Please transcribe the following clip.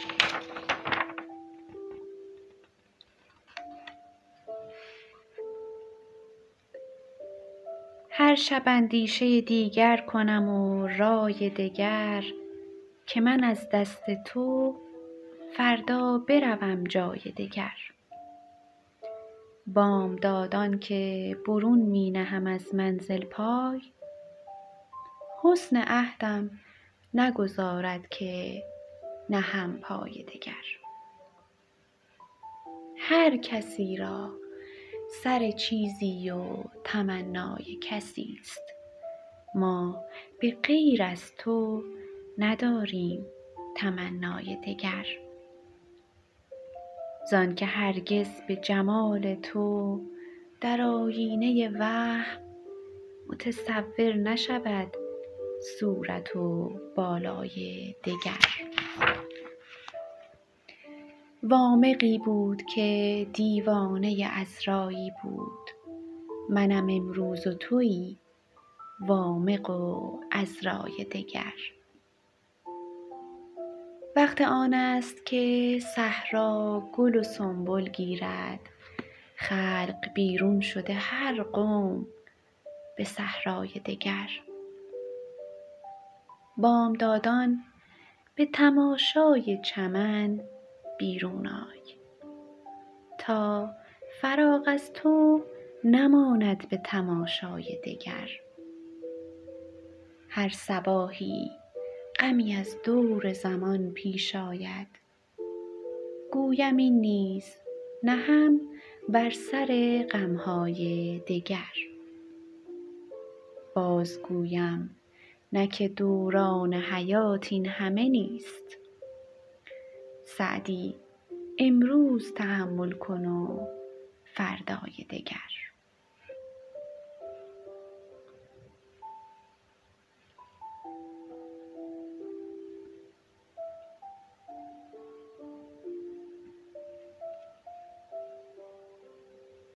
هر شب اندیشه دیگر کنم و رای دگر، که من از دست تو فردا بروم جای دگر. بامدادان که برون می نهم از منزل پای، حسن عهدم نگذارد که نهم پای دگر. هر کسی را سر چیزی و تمنای کسی است، ما به غیر از تو نداریم تمنای دگر. زان که هرگز به جمال تو در آیینه وهم متصور نشود صورت و بالای دگر. وامقی بود که دیوانه عذرایی بود، منم امروز و تویی وامق و عذرای دگر. وقت آن است که صحرا گل و سنبل گیرد، خلق بیرون شده هر قوم به صحرای دگر. بامدادان به تماشای چمن بیرون آی، تا فراغ از تو نماند به تماشای دگر. هر صباحی غمی از دور زمان پیش آید، گویم این نیز نهم بر سر غمهای دگر. باز گویم نه که دوران حیات این همه نیست، سعدی امروز تحمل کن و فردای دگر.